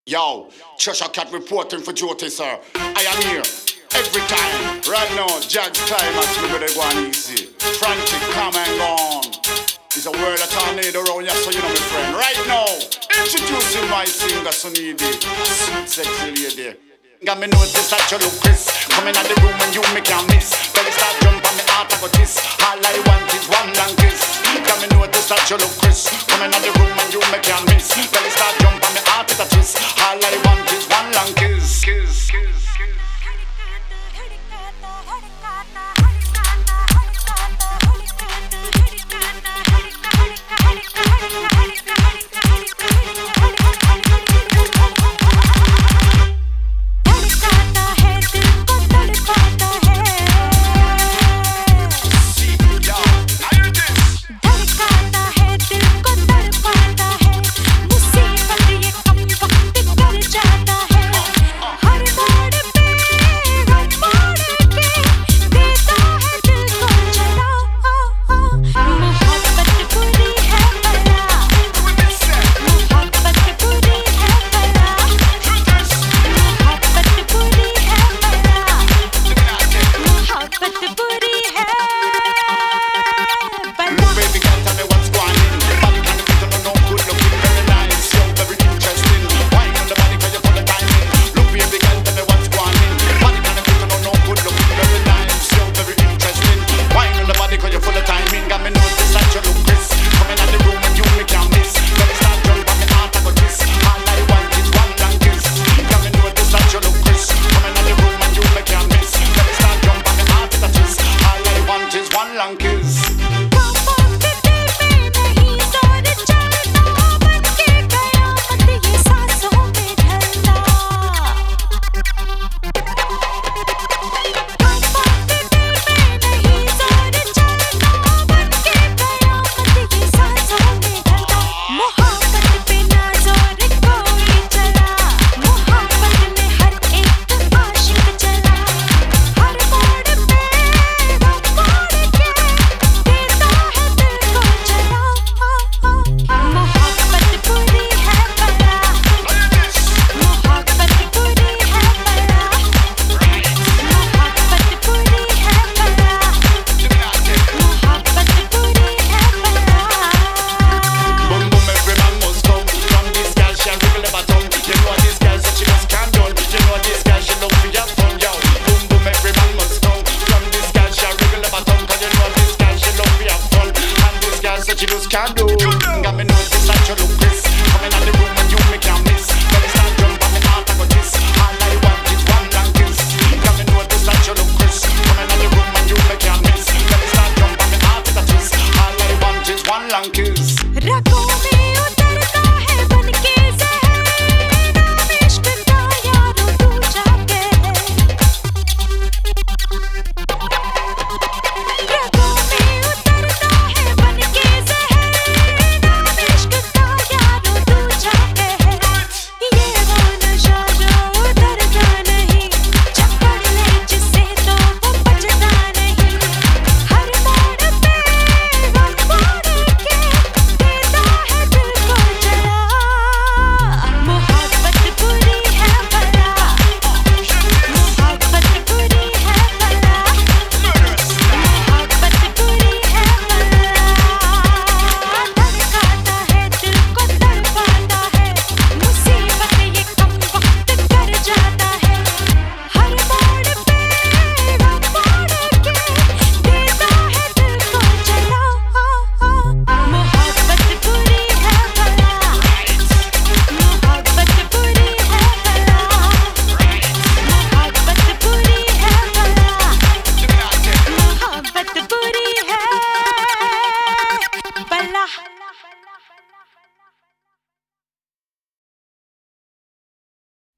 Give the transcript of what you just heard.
Yo, Cheshire Cat reporting for duty, sir. I am here. Every time. Right now, Jags time at me with the one easy. Frantic, come and gone. It's a world of tornado around here, so you know my friend. Right now, introducing my singer, so needy. Sweet, sexy lady. Got me notice that you look crisp. Coming out the room and you me can't miss. Belly start jump on me heart, I got this. All I want is one long kiss. Got me notice that you look crisp. Coming out the room and you me can't miss. Belly start jump on me heart, I got this.